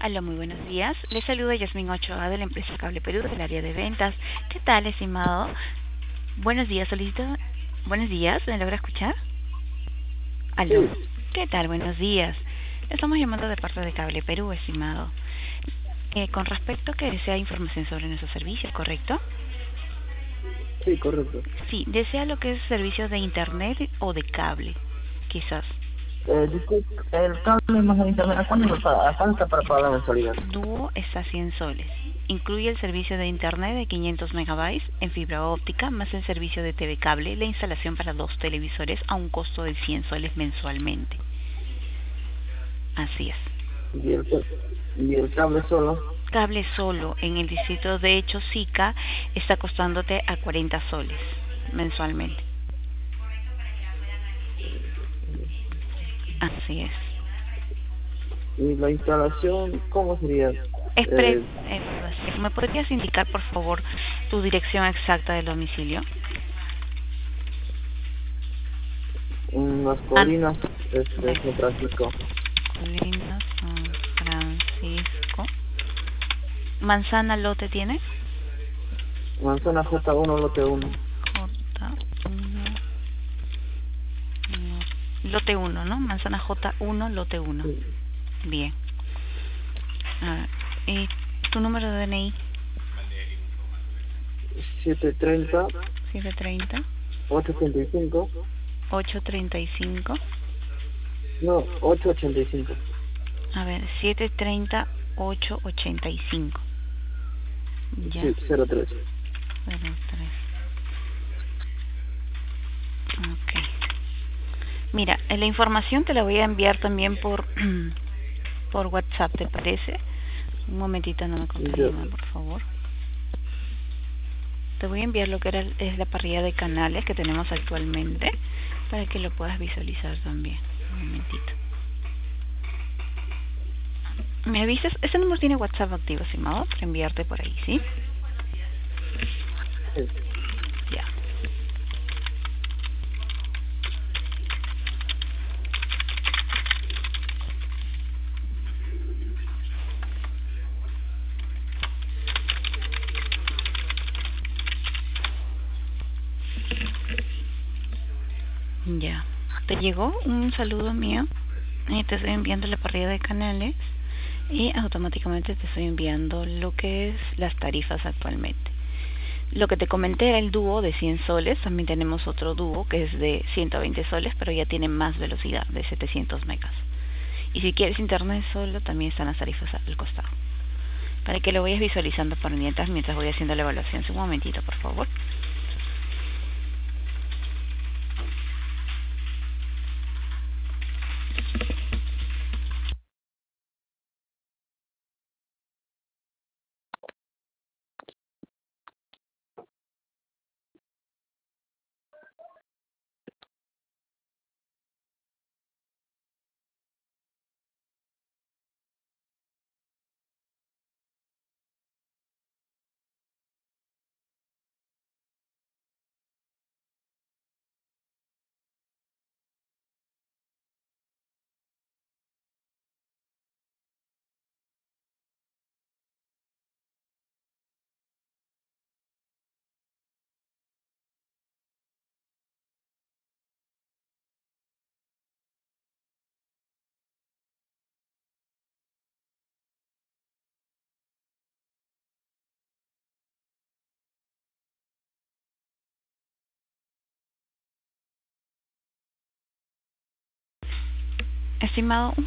Hola, muy buenos días. Les saluda Yasmín Ochoa de la empresa Cable Perú del área de ventas. ¿Qué tal, estimado? Buenos días, solicito. Buenos días, ¿me logra escuchar? Aló. Sí, ¿Qué tal? Buenos días. Le estamos llamando de parte de Cable Perú, estimado. Con respecto a que desea información sobre nuestro servicio, ¿correcto? sí, correcto. Sí, desea lo que es servicio de internet o de cable, quizás. Disculpe, el cable más de internet, ¿a cuánto está para pagar la mensualidad? Dúo está a 100 soles. Incluye el servicio de internet de 500 megabytes en fibra óptica, más el servicio de TV cable, la instalación para 2 televisores a un costo de 100 soles mensualmente. Así es. Y el cable solo, Cable solo en el distrito de Chosica está costándote a 40 soles mensualmente. Así es. y la instalación, ¿cómo sería? Expre- Eh, ¿Me podrías indicar, por favor, tu dirección exacta del domicilio? en las Ah, colinas, bueno. San Francisco. Colinas, San Francisco. ¿Manzana lote tiene? Manzana J1, lote 1. J1, lote 1, ¿no? Manzana J1, lote 1. Sí. Bien. A ver, ¿y tu número de DNI? 730, 730 885, 835. no, 885. A ver, 730 885. Ya. Sí, 03. 03. Ok. Mira, la información te la voy a enviar también por por WhatsApp, ¿te parece? Un momentito, no me corte la Ya, llamada, por favor. Te voy a enviar lo que es la parrilla de canales que tenemos actualmente para que lo puedas visualizar también. Un momentito. ¿Me avisas? Ese número tiene WhatsApp activo, estimado, para enviarte por ahí, ¿sí? sí. Ya. Ya. ¿Te llegó un saludo mío? Y te estoy enviando la parrilla de canales y automáticamente te estoy enviando lo que es las tarifas actualmente. Lo que te comenté era el dúo de 100 soles, también tenemos otro dúo que es de 120 soles, pero ya tiene más velocidad, de 700 megas. Y si quieres internet solo, también están las tarifas al costado. Para que lo vayas visualizando por mientras voy haciendo la evaluación. Un momentito, por favor. Estimado,